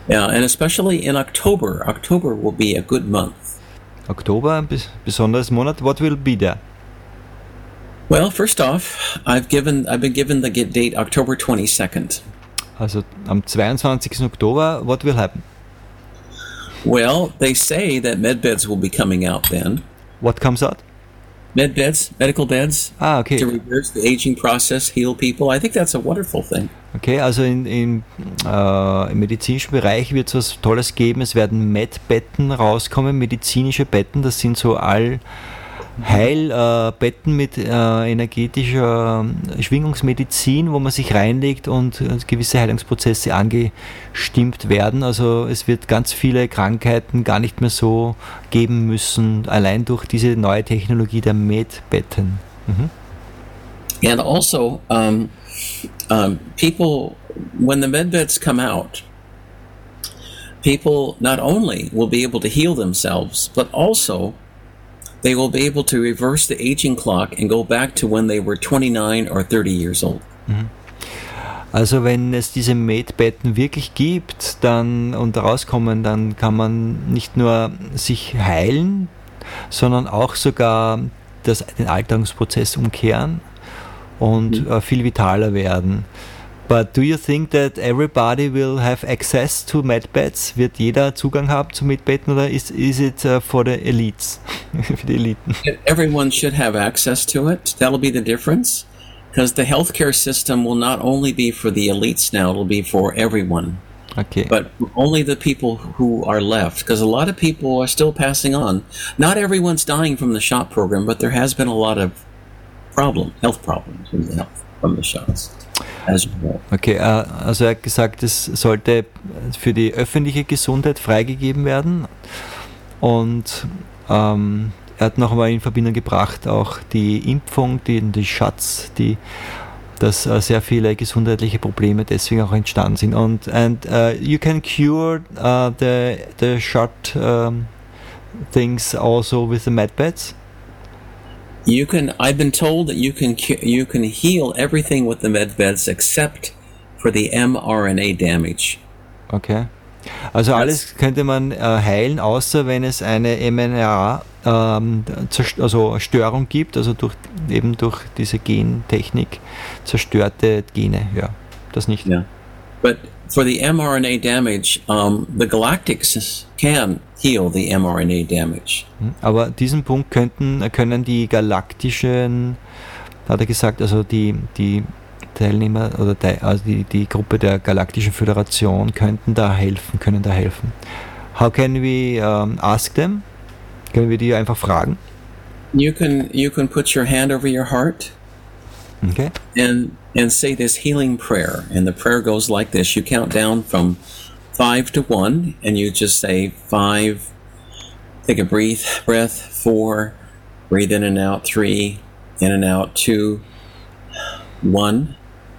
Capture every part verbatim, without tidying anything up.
Yeah, and especially in October. October will be a good month. Oktober, ein bes- besonderes Monat. What will be there? Well, first off, I've given I've been given the get date October twenty-second. Also am zweiundzwanzigsten Oktober, what will happen? Well, they say that med beds will be coming out then. What comes out? Med beds, medical beds, Ah, okay. to reverse the aging process, heal people. I think that's a wonderful thing. Okay, also in, in, äh, im medizinischen Bereich wird es was Tolles geben. Es werden Med-Betten rauskommen, medizinische Betten. Das sind so all Heilbetten äh, Betten mit äh, energetischer äh, Schwingungsmedizin, wo man sich reinlegt und äh, gewisse Heilungsprozesse angestimmt werden. Also es wird ganz viele Krankheiten gar nicht mehr so geben müssen, allein durch diese neue Technologie der Med-Betten. Mhm. And also, um, um, people, when the med beds come out, people not only will be able to heal themselves, but also they will be able to reverse the aging clock and go back to when they were twenty-nine or thirty years old. Mhm. Also wenn es diese Med-Betten wirklich gibt dann und rauskommen, dann kann man nicht nur sich heilen, sondern auch sogar das, den Alterungsprozess umkehren und mhm. äh, viel vitaler werden. But do you think that everybody will have access to medbeds? Wird jeder Zugang haben zu Medbetten oder is, is it uh, for the elites? Für die Eliten? Everyone should have access to it. That'll be the difference. Because the healthcare system will not only be for the elites now, it'll be for everyone. Okay. But only the people who are left. Because a lot of people are still passing on. Not everyone's dying from the shot program, but there has been a lot of problem, health problems from the health, from the shots. Okay, also er hat gesagt, es sollte für die öffentliche Gesundheit freigegeben werden und ähm, er hat noch einmal in Verbindung gebracht auch die Impfung, die, die Shots, die, dass äh, sehr viele gesundheitliche Probleme deswegen auch entstanden sind. Und and uh, you can cure uh, the the shot um, things also with the medbeds. You can. I've been told that you can you can heal everything with the med beds except for the mRNA damage. Okay. Also alles könnte man äh, heilen, außer wenn es eine mRNA ähm, also Störung gibt, also durch eben durch diese Gentechnik zerstörte Gene. Ja, das nicht. Yeah. But for the mRNA damage, um, the Galactics can heal the mRNA damage. Aber diesen Punkt könnten, können die galaktischen, hat er gesagt, also die, die Teilnehmer oder die, also die, die Gruppe der Galaktischen Föderation könnten da helfen, können da helfen. How can we um, ask them? Können wir die einfach fragen? You can you can put your hand over your heart. Okay. And and say this healing prayer, and the prayer goes like this. You count down from five to one, and you just say five. Take a breath, breath. Four, breathe in and out. Three, in and out. Two, one.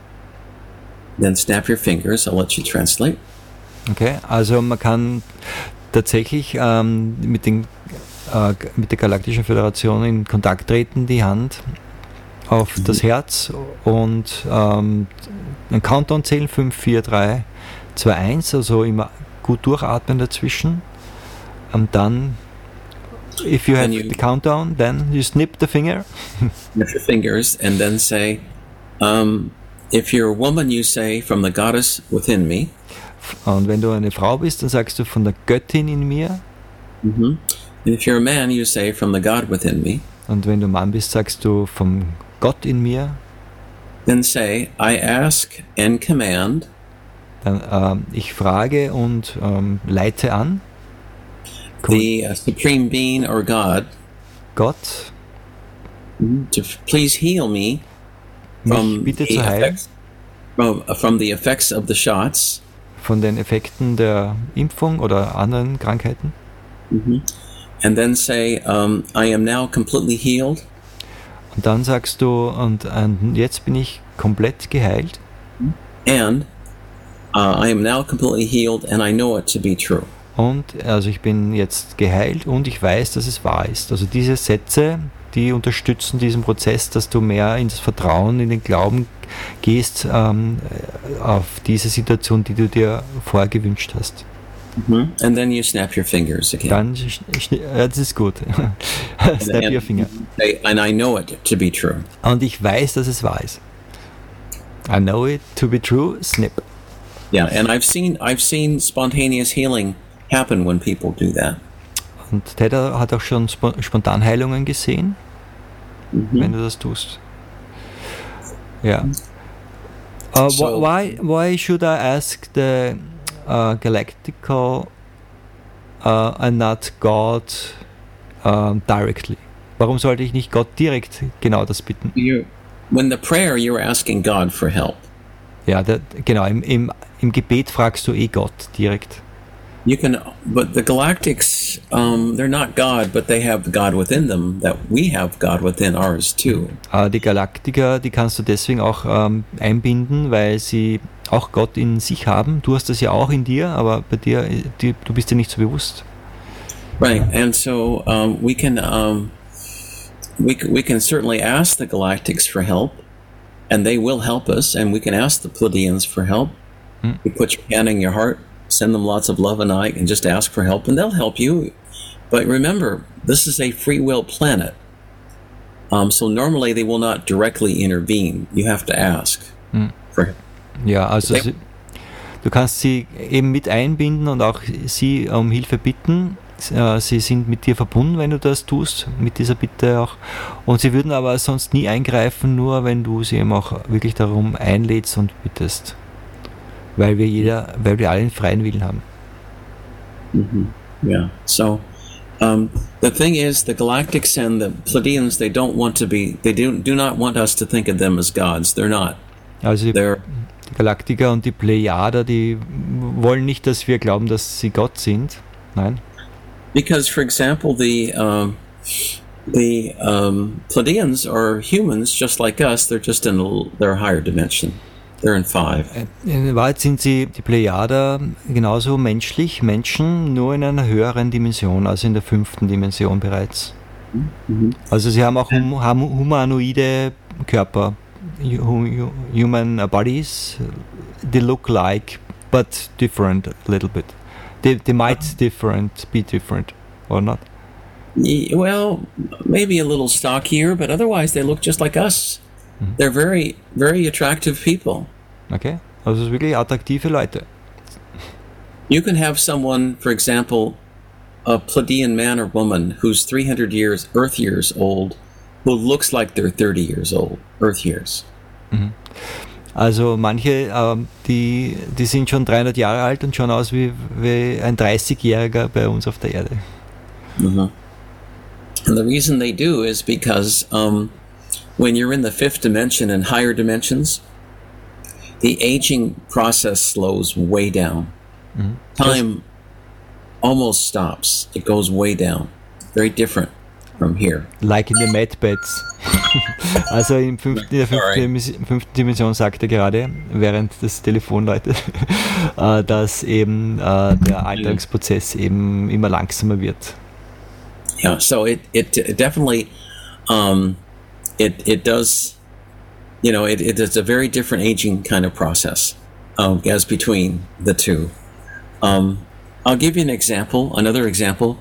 Then snap your fingers. I'll let you translate. Okay, also man kann tatsächlich ähm, mit den äh, mit der Galaktischen Föderation in Kontakt treten, die Hand auf mhm. das Herz und ähm, einen Countdown zählen, fünf, vier, drei, zwei, eins, also immer gut durchatmen dazwischen und dann if you have you, the countdown, then you snip the finger. Snip your fingers and then say um, if you're a woman, you say from the goddess within me. Und wenn du eine Frau bist, dann sagst du von der Göttin in mir. Mhm. And if you're a man, you say from the God within me. Und wenn du Mann bist, sagst du vom Gott in mir. Then say, I ask and command. Dann ähm, ich frage und ähm, leite an. The uh, Supreme Being or God. Gott. To please heal me from bitte the zu heilen. effects from, uh, from the effects of the shots. Von den Effekten der Impfung oder anderen Krankheiten. Mm-hmm. And then say, um, I am now completely healed. Und dann sagst du, und, und jetzt bin ich komplett geheilt. And uh, I am now completely healed and I know it to be true. Und also ich bin jetzt geheilt und ich weiß, dass es wahr ist. Also diese Sätze, die unterstützen diesen Prozess, dass du mehr in das Vertrauen, in den Glauben gehst ähm, auf diese Situation, die du dir vorher gewünscht hast. Mm-hmm. And then you snap your fingers again. Dann, sch- sch- ja, das ist gut. Snap and, your finger. say, and I know it to be true. Und ich weiß, dass es wahr ist. I know it to be true, snip. Yeah, and I've seen I've seen spontaneous healing happen when people do that. Und Ted hat auch schon Sp- Spontanheilungen gesehen, Mm-hmm. wenn du das tust. Ja. Uh, So- wh- why, why should I ask the uh, Galactical uh, and not God um, directly? Warum sollte ich nicht Gott direkt genau das bitten? You, when the prayer, you're asking God for help. Ja, der, genau, im, im, im Gebet fragst du eh Gott direkt. You can, but the Galactics, um, they're not God, but they have God within them. That we have God within ours too. Uh, die Galaktiker, die kannst du deswegen auch ähm, einbinden, weil sie auch Gott in sich haben. Du hast das ja auch in dir, aber bei dir, die, du bist dir nicht so bewusst. Right, and so um, we can um, we c- we can certainly ask the Galactics for help, and they will help us. And we can ask the Pleiadians for help. Hmm. You put your hand in your heart, send them lots of love and light, and just ask for help, and they'll help you. But remember, this is a free will planet. Um, so normally they will not directly intervene. You have to ask Hmm. for help. Ja, also Ja. sie, du kannst sie eben mit einbinden und auch sie um Hilfe bitten. Äh, Sie sind mit dir verbunden, wenn du das tust, mit dieser Bitte auch. Und sie würden aber sonst nie eingreifen, nur wenn du sie eben auch wirklich darum einlädst und bittest. Weil wir jeder, weil wir alle einen freien Willen haben. Yeah. So um, the thing is, the Galactics and the Pleiadians, they don't want to be. They do do not want us to think of them as gods. They're not. Also die, They're die Galaktiker und die Plejader, die wollen nicht, dass wir glauben, dass sie Gott sind. Nein. because, for example, the um, the um, Pleiadians are humans just like us. They're just in a, they're a higher dimension. They're in five. In Wahrheit sind sie, die Plejader, genauso menschlich, Menschen, nur in einer höheren Dimension, also in der fünften Dimension bereits. Also sie haben auch hum, haben humanoide Körper, hu- human bodies, they look like, but different a little bit. They, they might different, be different, or not. Ye- Well, maybe a little stockier, but otherwise they look just like us. They're very, very attractive people. Okay? Also es ist wirklich attraktive Leute. You can have someone, for example, a Pleiadian man or woman who's three hundred years, Earth years old, who looks like they're thirty years old, Earth years. Also manche, ähm, die, die sind schon dreihundert Jahre alt und schauen aus wie, wie ein dreißigjähriger bei uns auf der Erde. And the reason they do is because um, when you're in the fifth dimension and higher dimensions, the aging process slows way down. Time almost stops. It goes way down. Very different from here. Like in the Mad Beds. Also im fünften, in der fünften, Dimension- fünften Dimension sagt er gerade, während das Telefon läutet, äh, dass eben äh, der Alterungsprozess eben immer langsamer wird. Yeah, so it it, it definitely um, it it does, you know, it, it is a very different aging kind of process um, as between the two. Um, I'll give you an example, another example.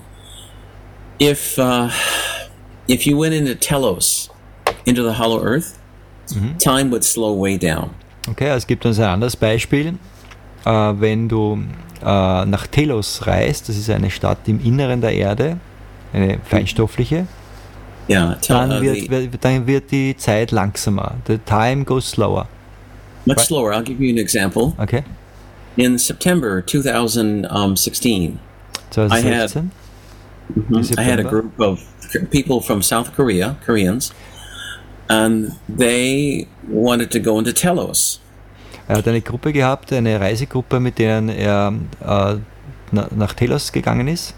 If uh, if you went into Telos, into the Hollow Earth, time would slow way down. Okay, also es gibt uns ein anderes Beispiel. Äh, wenn du äh, nach Telos reist, das ist eine Stadt im Inneren der Erde, eine feinstoffliche, Yeah, tel- dann uh, wird, the, wird, dann wird die Zeit langsamer. The time goes slower. much right. slower. I'll give you an example. Okay? In September twenty sixteen, zwanzig sechzehn. I had a group of people from South Korea, Koreans, and they wanted to go into Telos. Er hat eine Gruppe gehabt, eine Reisegruppe, mit denen er äh, na, nach Telos gegangen ist.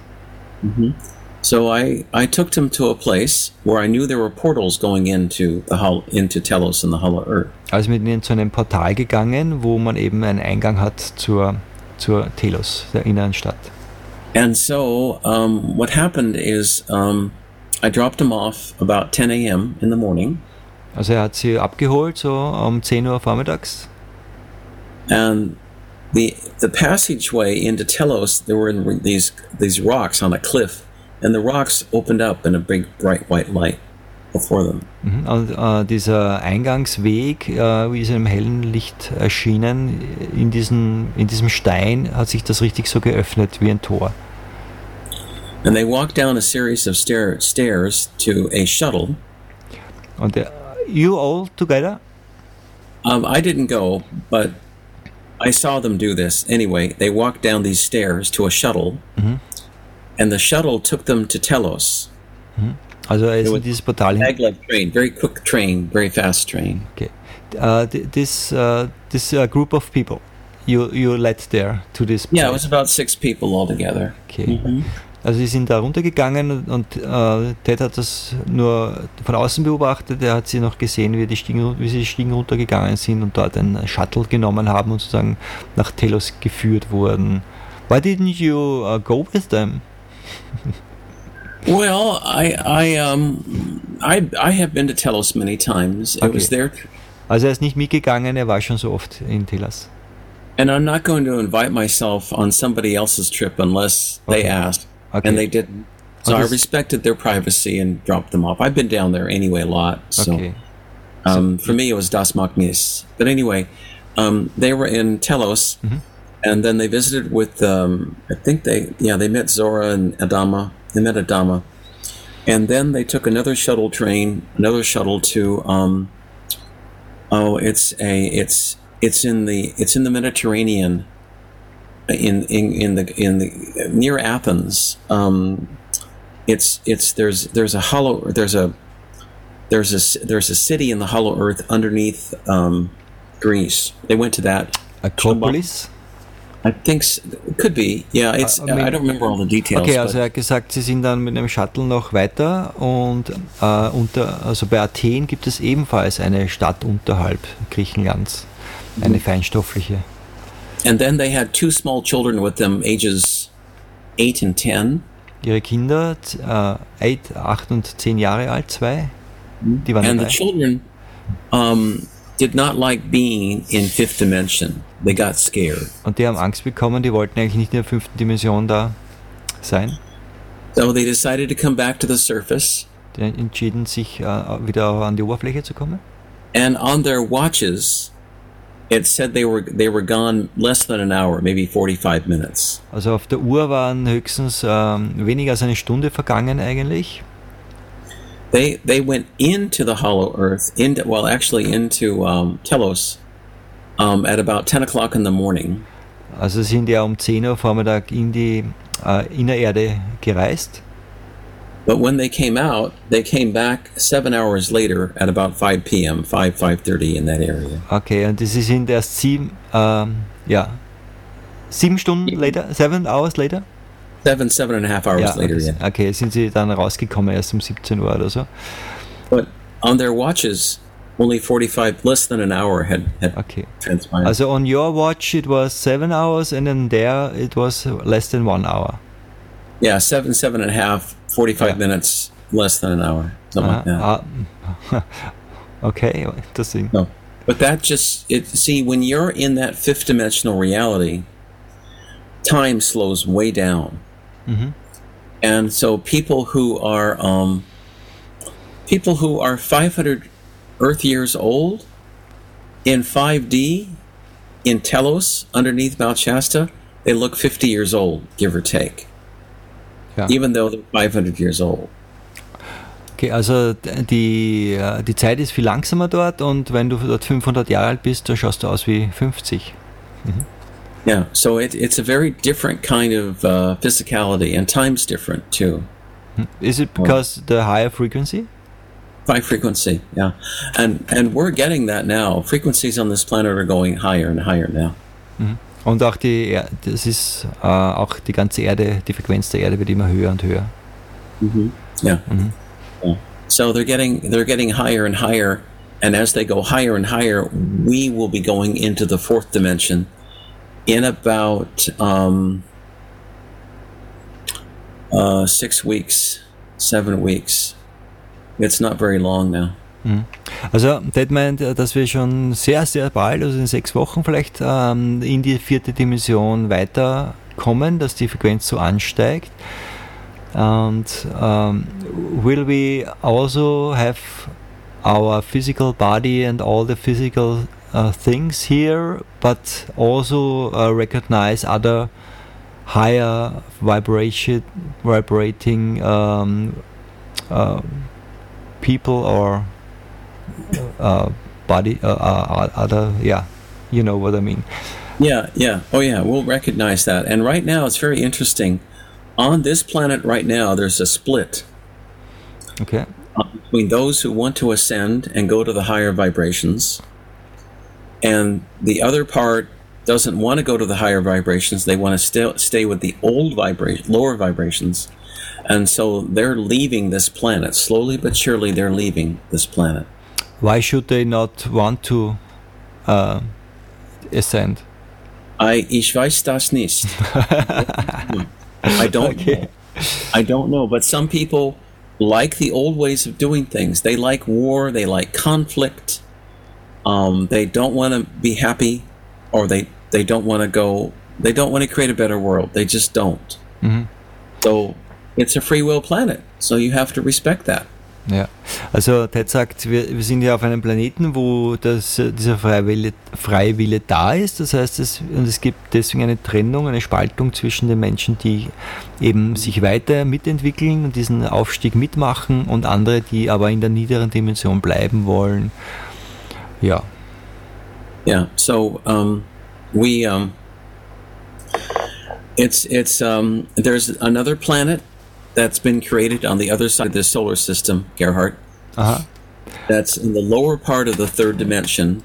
So I, I took them to a place where I knew there were portals going into the hol- into Telos and the Hollow Earth. Also mit ihnen zu einem Portal gegangen, wo man eben einen Eingang hat zur, zur Telos, der inneren Stadt. And so um, what happened is um, I dropped them off about ten a.m. in the morning, Also er hat sie abgeholt, so um zehn Uhr vormittags. and the the passageway into Telos, there were these these rocks on a cliff, and the rocks opened up in a big bright white light before them. Mhm. Und äh, dieser Eingangsweg äh, wie ist in einem hellen Licht erschienen. In, diesen, in diesem Stein hat sich das richtig so geöffnet wie ein Tor. And they walked down a series of stair, stairs to a shuttle. Und äh, you all together? Um, I didn't go, but I saw them do this. Anyway, they walked down these stairs to a shuttle, Mhm. and the shuttle took them to Telos. Also er ist It in was dieses Portal hin. Maglev train, very quick train, very fast train. Okay. Uh, th- this uh, this uh, group of people you you led there to this Yeah, it place. was about six people altogether. Okay. Also sie sind da runtergegangen und, und äh, Ted hat das nur von außen beobachtet. Er hat sie noch gesehen, wie, die Stiegen, wie sie die Stiegen runtergegangen sind und dort ein Shuttle genommen haben und sozusagen nach Telos geführt wurden. Why didn't you uh, go with them? Well, I I um I I have been to Telos many times. It Okay. was there, Also er ist nicht mitgegangen, er war schon so oft in Telos. and I'm not going to invite myself on somebody else's trip unless they Okay. asked, Okay. and they didn't. So Oh, I this- respected their privacy and dropped them off. I've been down there anyway a lot. So Okay. um, for me, it was Das Magnis. But anyway, um, they were in Telos, and then they visited with. Um, I think they yeah they met Zora and Adama. They met Adama, and then they took another shuttle train, another shuttle to. Um, oh, it's a it's it's in the it's in the Mediterranean. In in in the in the near Athens. Um, it's it's there's there's a hollow there's a there's a there's a city in the hollow earth underneath um, Greece. They went to that. Acropolis? I think s- it could be. Yeah, it's. I mean- I don't remember all the details. Okay, but- also er hat gesagt, sie sind dann mit einem Shuttle noch weiter und äh, unter, also bei Athen gibt es ebenfalls eine Stadt unterhalb Griechenlands, eine feinstoffliche. and then they had two small children with them, ages eight and ten. Ihre Kinder, äh, acht und zehn Jahre alt, zwei, die waren And the dabei. children um, did not like being in fifth dimension. They got scared. Und die haben Angst bekommen, die wollten eigentlich nicht in der fünften Dimension da sein. So they decided to come back to the surface. Die haben entschieden, sich äh, wieder an die Oberfläche zu kommen. And on their watches, it said they were they were gone less than an hour, maybe forty-five minutes. Also auf der Uhr waren höchstens ähm, weniger als eine Stunde vergangen eigentlich. They they went into the hollow earth, into well, actually into um, Telos, um, at about ten o'clock in the morning. Also sind ja um zehn Uhr Vormittag in die äh, Innererde gereist. But when they came out, they came back seven hours later at about five p.m., five five thirty in that area. Okay, und sie sind erst sieben, ähm, ja, sieben Stunden later, seven hours later? Seven seven and a half hours Ja, later. okay, Yeah. okay, sind sie dann rausgekommen erst um siebzehn Uhr oder so. But on their watches, only forty-five, less than an hour had had Okay. transpired. Also on your watch it was seven hours and then there it was less than one hour. Yeah, seven, seven and a half, forty-five Yeah. minutes, less than an hour, something like that. Ah, ah, okay, interesting. No, but that just it. See, when you're in that fifth dimensional reality, time slows way down, Mhm. and so people who are um, people who are five hundred Earth years old in five D in Telos underneath Mount Shasta, they look fifty years old, give or take, Ja. even though they're five hundred years old. Okay, also die, äh, die Zeit ist viel langsamer dort und wenn du dort fünfhundert Jahre alt bist, dann schaust du aus wie fünfzig. Yeah, so it, it's a very different kind of uh, physicality, and time's different too. Is it because the higher frequency? By frequency, yeah, and and we're getting that now. Frequencies on this planet are going higher and higher now. Und auch die, Er- das ist äh, auch die ganze Erde, die Frequenz der Erde wird immer höher und höher. Yeah. Yeah. So they're getting they're getting higher and higher, and as they go higher and higher, we will be going into the fourth dimension in about um, uh, six weeks, seven weeks. It's not very long now. Also das meint, dass wir schon sehr, sehr bald, also in sechs Wochen vielleicht, ähm, in die vierte Dimension weiterkommen, dass die Frequenz so ansteigt. And um, will we also have our physical body and all the physical uh, things here, but also uh, recognize other higher vibration, vibrating um, uh, people or uh, body, uh, uh, other, yeah, you know what I mean. Yeah, yeah, oh yeah, we'll recognize that. And right now it's very interesting. On this planet right now, there's a split Okay. uh, between those who want to ascend and go to the higher vibrations, and the other part doesn't want to go to the higher vibrations. They want to st- stay with the old vibration, lower vibrations, and so they're leaving this planet. Slowly but surely, they're leaving this planet. Why should they not want to uh, ascend? I, ich weiß das nicht. I don't Okay. know. I don't know, but some people like the old ways of doing things. They like war, they like conflict. Um, they don't want to be happy, or they, they don't want to go, they don't want to create a better world. They just don't. Mhm. So it's a free will planet, so you have to respect that. Ja, also Ted sagt, wir, wir sind ja auf einem Planeten, wo das, dieser Freiwille, Freiwille da ist. Das heißt, es, und es gibt deswegen eine Trennung, eine Spaltung zwischen den Menschen, die eben sich weiter mitentwickeln und diesen Aufstieg mitmachen, und andere, die aber in der niederen Dimension bleiben wollen. Ja. Yeah. So um, we um, it's it's um, there's another planet that's been created on the other side of the solar system, Gerhard. Aha. That's in the lower part of the third dimension,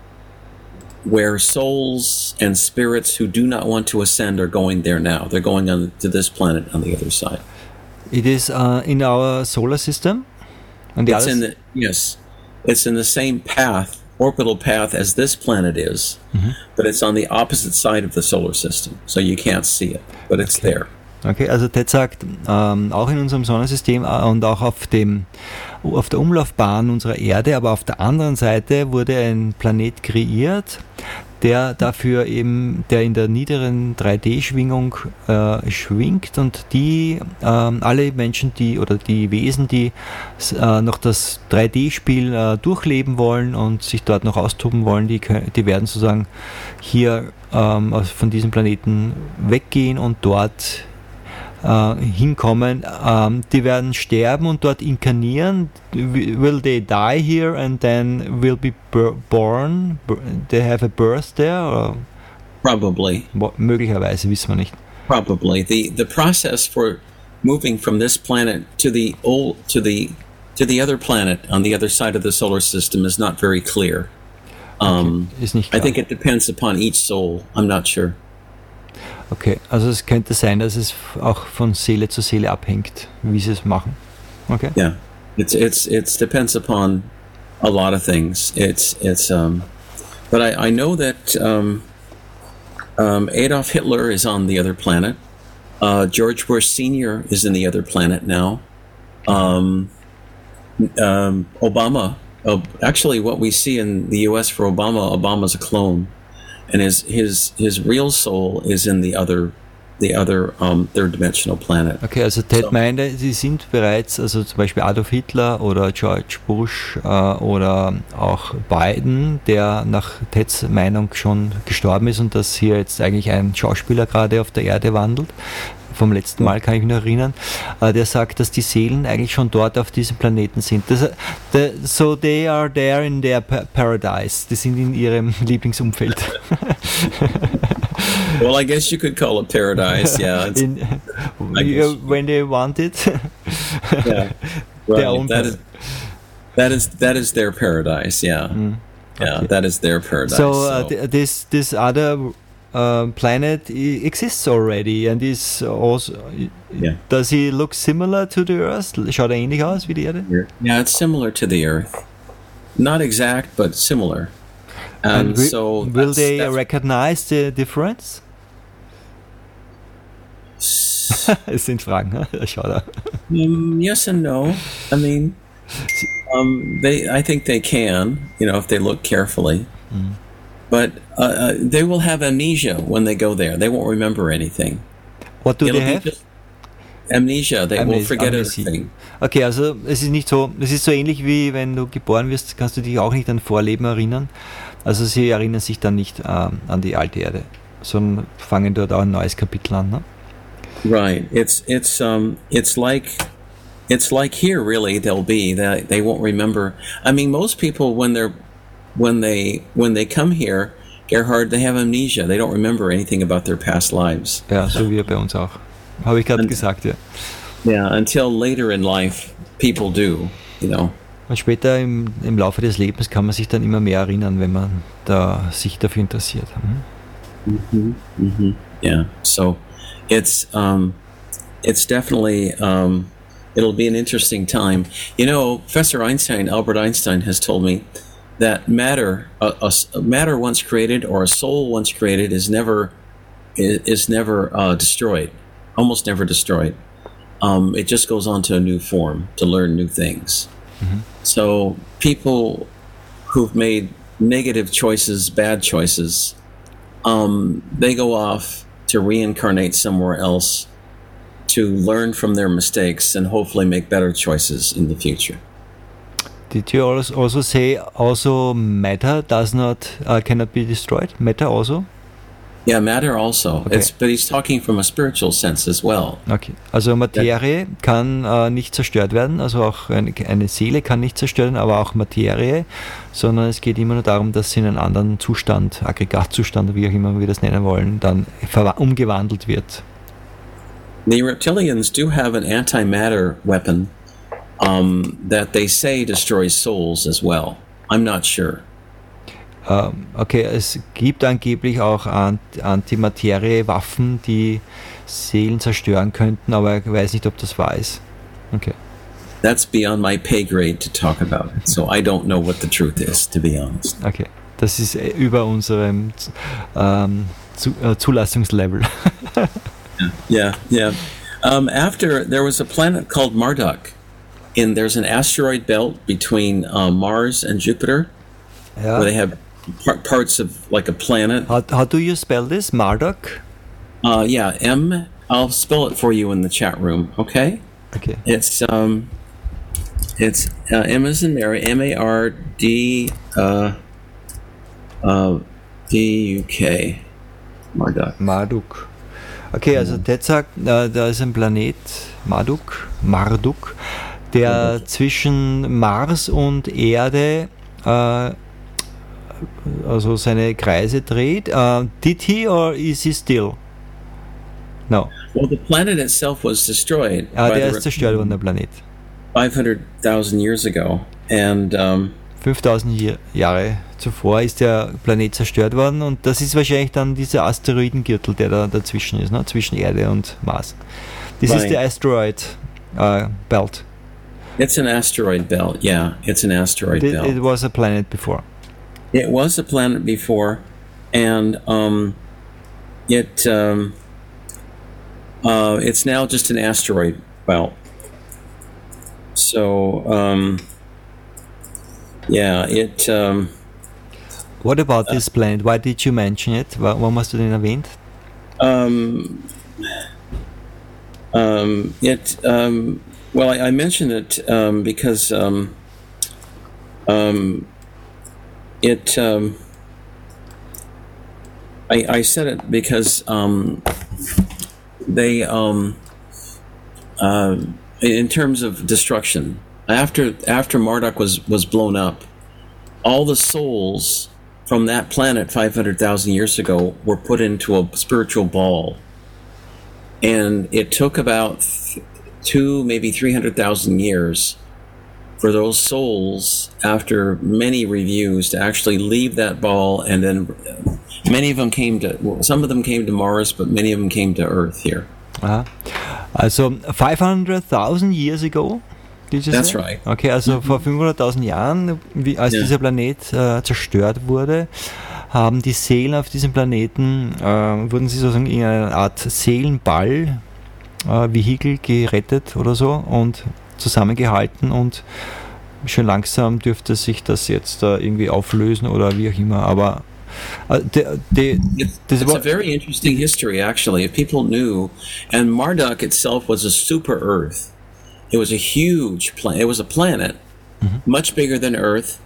where souls and spirits who do not want to ascend are going there now. They're going on to this planet on the other side. It is uh, in our solar system. On the It's other in s- the yes, it's in the same path, orbital path as this planet is, but it's on the opposite side of the solar system, so you can't see it, but it's there. Okay, also Ted sagt, ähm, auch in unserem Sonnensystem äh, und auch auf, dem, auf der Umlaufbahn unserer Erde, aber auf der anderen Seite wurde ein Planet kreiert, der dafür eben, der in der niederen drei D-Schwingung äh, schwingt, und die, ähm, alle Menschen, die oder die Wesen, die äh, noch das drei D-Spiel äh, durchleben wollen und sich dort noch austoben wollen, die, kö- die werden sozusagen hier ähm, aus- von diesem Planeten weggehen und dort äh, hinkommen. Ähm, die werden sterben und dort inkarnieren. W- Will they die here and then will be bur- born? B- They have a birth there? Oder Probably. wo- möglicherweise, wissen wir nicht. Probably the the process for moving from this planet to the old to the to the other planet on the other side of the solar system is not very clear. Um, Ist nicht I klar. think it depends upon each soul. I'm not sure. Okay, also es könnte sein, dass es f- auch von Seele zu Seele abhängt, wie sie es machen. Okay. Yeah, it's it's it's depends upon a lot of things. It's it's um, but I I know that um, um, Adolf Hitler is on the other planet. Uh, George Bush Senior is in the other planet now. Um, um, Obama. Uh, actually, what we see in the U S for Obama, Obama's a clone, and his his his real soul is in the other the other um, third dimensional planet. Okay, also Ted So. meinte, sie sind bereits, also zum Beispiel Adolf Hitler oder George Bush äh, oder auch Biden, der nach Teds Meinung schon gestorben ist und dass hier jetzt eigentlich ein Schauspieler gerade auf der Erde wandelt. Vom letzten Mal kann ich mich noch erinnern, äh, der sagt, dass die Seelen eigentlich schon dort auf diesem Planeten sind. Das, the, so they are there in their pa- paradise. Die sind in ihrem Lieblingsumfeld. Well, I guess you could call it paradise. Yeah, it's, in, I guess. when they want it. yeah. Their own Right. That is that is that is their paradise. Yeah, yeah, okay. that is their paradise. So uh, so- th- this this other uh, planet i- exists already and is also. Yeah. Does he look similar to the Earth? Schaut er ähnlich aus wie die Erde? yeah, it's similar to the Earth. Not exact, but similar. And, wi- so will that's- they that's- recognize the difference? Es sind Fragen, ne? Schaut er. Um, yes and no. I mean, Um, they, I think they can, you know, if they look carefully. Mm. But uh, uh, they will have amnesia when they go there. They won't remember anything. What do It'll they have? Amnesia. They Amnes- will forget Amnesie. everything. Okay, also es ist nicht so, es ist so ähnlich wie wenn du geboren wirst, kannst du dich auch nicht an Vorleben erinnern. Also sie erinnern sich dann nicht ähm, an die alte Erde, sondern fangen dort auch ein neues Kapitel an. Ne? Right. It's it's um it's like it's like here really they'll be that they won't remember. I mean, most people when they're when they when they come here, Gerhard, they have amnesia. They don't remember anything about their past lives. Ja, so wie bei uns auch. Habe ich gerade gesagt, ja. Yeah, until later in life, people do, you know. Und später im, im Laufe des Lebens kann man sich dann immer mehr erinnern, wenn man da sich dafür interessiert. Hm? Mm-hmm, mm-hmm. Yeah, so it's um, it's definitely um, it'll be an interesting time. You know, Professor Einstein, Albert Einstein, has told me that matter, a, a matter once created or a soul once created, is never is, is never uh, destroyed, almost never destroyed. Um, it just goes on to a new form to learn new things. Mm-hmm. So people who've made negative choices, bad choices, um, they go off to reincarnate somewhere else to learn from their mistakes and hopefully make better choices in the future. Did you also say also matter does not uh, cannot be destroyed? Matter also? Yeah, matter also. Okay. It's, but he's talking from a spiritual sense as well. Okay. Also Materie That, kann äh, nicht zerstört werden, also auch eine, eine Seele kann nicht zerstört werden, aber auch Materie, sondern es geht immer nur darum, dass sie in einen anderen Zustand, Aggregatzustand, wie auch immer wir das nennen wollen, dann umgewandelt wird. The reptilians do have an antimatter weapon um, that they say destroys souls as well. I'm not sure. Okay, es gibt angeblich auch Antimaterie-Waffen, die Seelen zerstören könnten, aber ich weiß nicht, ob das wahr ist. Okay. That's beyond my pay grade to talk about it, so I don't know what the truth is, to be honest. Okay, das ist über unserem ähm, Zulassungslevel. yeah, yeah. Um, after, there was a planet called Marduk, and there's an asteroid belt between uh, Mars and Jupiter, ja. where they have parts of like a planet. How, how do you spell this? Marduk? Uh, yeah, M. I'll spell it for you in the chat room. Okay. Okay. It's um, it's uh, M as in Mary. M A R D uh, uh, D U K. Marduk. Marduk. Okay, also der sagt, äh, da ist ein Planet Marduk, Marduk, der Marduk. zwischen Mars und Erde äh, also seine Kreise dreht. Uh, did he or is he still? No. Well, the planet itself was destroyed. Ah, der ist zerstört worden, der Planet. five hundred thousand years ago. And, um, fünftausend Jahre zuvor ist der Planet zerstört worden und das ist wahrscheinlich dann dieser Asteroidengürtel, der da dazwischen ist, ne? Zwischen Erde und Mars. This right. is the asteroid uh, belt. It's an asteroid belt, yeah. It's an asteroid it, belt. It was a planet before. It was a planet before, and um, it um, uh, it's now just an asteroid belt. So, um, yeah, it... Um, What about uh, this planet? Why did you mention it? Warum hast du den erwähnt? Um, um, it, um, well, I, I mentioned it um, because um, um, it... Um, I, I said it because um, they... Um, uh, in terms of destruction, after after Marduk was, was blown up, all the souls from that planet five hundred thousand years ago were put into a spiritual ball. And it took about two, maybe three hundred thousand years for those souls, after many reviews, to actually leave that ball. And then many of them came to, well, some of them came to Mars, but many of them came to Earth here. Aha. Also five hundred thousand years ago, did you That's say? right. Okay, also mm-hmm. vor fünfhunderttausend Jahren, wie, als yeah. dieser Planet äh, zerstört wurde, haben die Seelen auf diesem Planeten, äh, wurden sie sozusagen in eine Art Seelenball, äh, Vehikel gerettet oder so und zusammengehalten und schon langsam dürfte sich das jetzt uh, irgendwie auflösen oder wie auch immer, aber uh, the, the, it's, it's a very interesting history, actually, if people knew. And Marduk itself was a super Earth. It was a huge planet. It was a planet, mm-hmm. much bigger than Earth.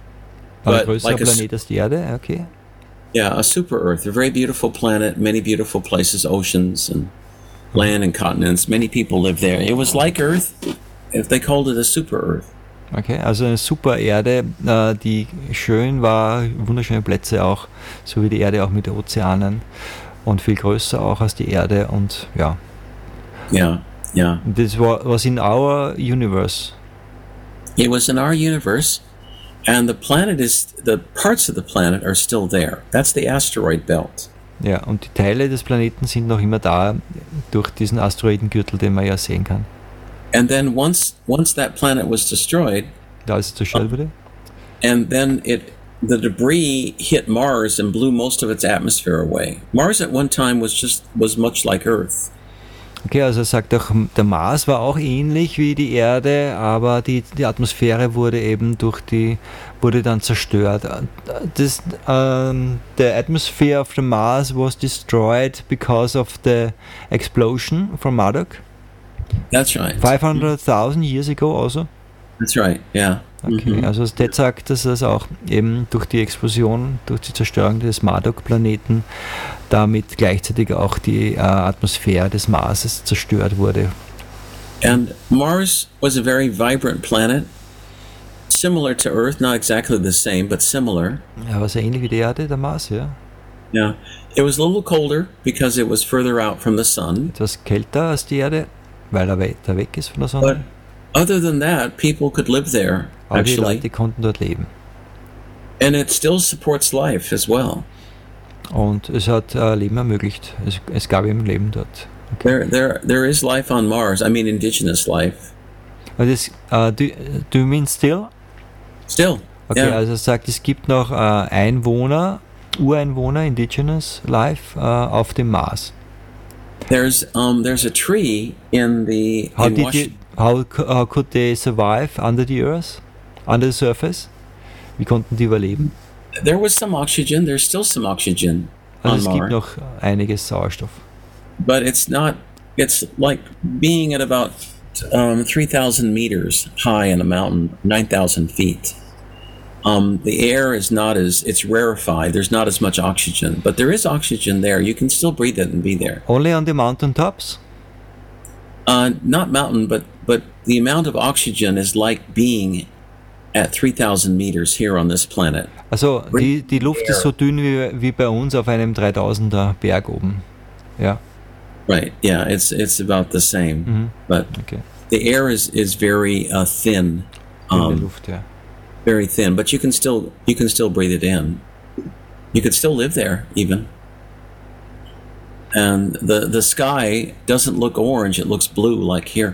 But like a Planet als die Erde, okay. Yeah, a super Earth, a very beautiful planet, many beautiful places, oceans and land and continents. Many people live there. It was like Earth, if they called it a super Earth. Okay, also eine super Erde, äh, die schön war, wunderschöne Plätze auch, so wie die Erde auch mit den Ozeanen und viel größer auch als die Erde und ja. Yeah, yeah. This was in our universe. It was in our universe. And the planet is, the parts of the planet are still there. That's the asteroid belt. Ja, und die Teile des Planeten sind noch immer da durch diesen Asteroidengürtel, den man ja sehen kann. And then once once that planet was destroyed, da ist es zerstört wurde. And then it the debris hit Mars and blew most of its atmosphere away. Mars at one time was just was much like Earth. Okay, also er sagt auch, der Mars war auch ähnlich wie die Erde, aber die, die Atmosphäre wurde eben durch die, wurde dann zerstört. This, um, the atmosphere of the Mars was destroyed because of the explosion from Marduk? That's right. five hundred thousand years ago also? That's right, yeah. Okay, mhm. Also Ted sagt, dass das auch eben durch die Explosion, durch die Zerstörung des Marduk-Planeten damit gleichzeitig auch die äh, Atmosphäre des Marses zerstört wurde. And Mars was a very vibrant planet, similar to Earth, not exactly the same, but similar. Ja, war sehr ähnlich wie die Erde, der Mars, ja. Yeah, it was a little colder because it was further out from the sun. Etwas kälter als die Erde, weil er weiter weg ist von der Sonne. But other than that, people could live there. Aber actually. Die Leute konnten dort leben. And it still supports life as well. Und es hat äh, Leben ermöglicht. Es, es gab eben Leben dort. Okay. There, there, there is life on Mars. I mean, indigenous life. Das, uh, do, do you mean still? Still. Okay, yeah. Also er sagt, es gibt noch äh, Einwohner, Ureinwohner, indigenous life äh, auf dem Mars. There's um, there's a tree in the. How in did Washington. you, how, how could they survive under the earth, under the surface? Wie konnten die überleben? There was some oxygen. There's still some oxygen also on es Mars. gibt noch einiges Sauerstoff. But it's not. It's like being at about um, three thousand meters high in a mountain, nine thousand feet. Um, the air is not as it's rarefied. There's not as much oxygen, but there is oxygen there. You can still breathe it and be there. Only on the mountain tops? Uh, not mountain, but but the amount of oxygen is like being at three thousand meters here on this planet. Also die, die Luft ist so dünn wie, wie bei uns auf einem dreitausender Berg oben. Ja. Right. Yeah. It's it's about the same, mm-hmm. but okay. The air is is very uh, thin. Um, Luft, ja. Very thin, but you can still you can still breathe it in. You could still live there even. And the the sky doesn't look orange; it looks blue, like here.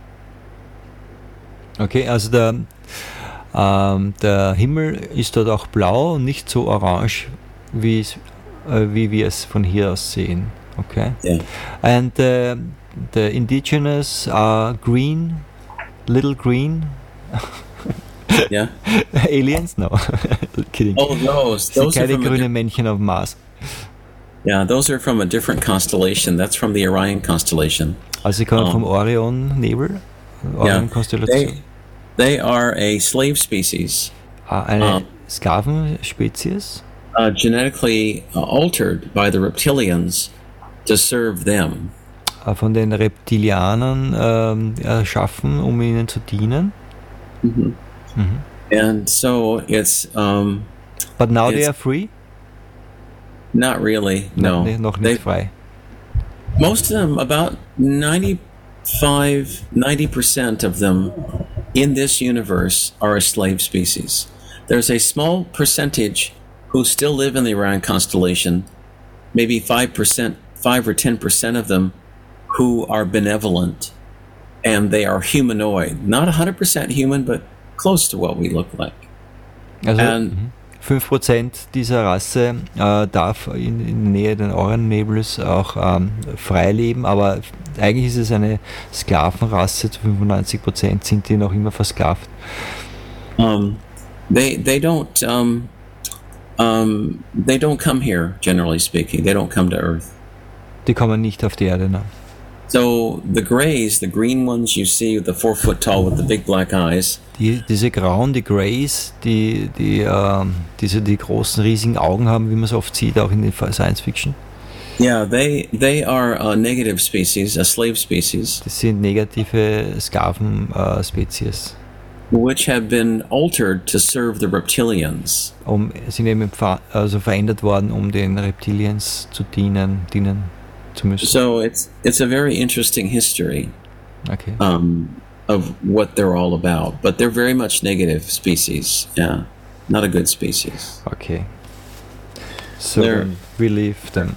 Okay, also der ähm, der Himmel ist dort auch blau und nicht so orange, wie es, äh, wie wir es von hier aus sehen. Okay. Yeah. And uh, the indigenous are green, little green. Yeah. Aliens? No. Kidding. Oh, those. Those sind are keine from grünen a, Männchen auf Mars. Yeah, those are from a different constellation. That's from the Orion constellation. Also sie kommen um, vom Orion-Nebel, Orion-Konstellation. They, they are a slave species. Ah, eine um, Sklavenspezies? Uh, genetically uh, altered by the reptilians to serve them. Von den Reptilianern ähm, erschaffen, um ihnen zu dienen. Mm-hmm. Mm-hmm. And so it's. Um, But now they are free? Not really. No. no noch nicht they, frei. Most of them, about ninety-five, ninety percent of them in this universe are a slave species. There's a small percentage who still live in the Orion constellation, maybe five percent, five or ten percent of them who are benevolent, and they are humanoid. Not one hundred percent human, but close to what we look like. Also and, fünf Prozent dieser Rasse äh, darf in, in der Nähe des Orionnebels auch ähm, frei leben, aber eigentlich ist es eine Sklavenrasse, zu fünfundneunzig Prozent sind die noch immer versklavt. Um, they they don't um, um, they don't come here, generally speaking. They don't come to Earth. Die kommen nicht auf die Erde, ne? So the grays, the green ones you see, the four foot tall with the big black eyes. Die, diese Grauen, die Greys, die, die, ähm, diese, die großen, riesigen Augen haben, wie man es oft sieht, auch in der Science Fiction. Yeah, they they are a negative species, a slave species, Das sind negative Sklaven-Spezies. which have been altered to serve the reptilians. Um, sind eben empfa- also verändert worden, um den Reptiliens zu dienen, dienen zu müssen. So it's it's a very interesting history Okay. um, of what they're all about. But they're very much negative species. Yeah, not a good species. Okay. So They're- we leave them.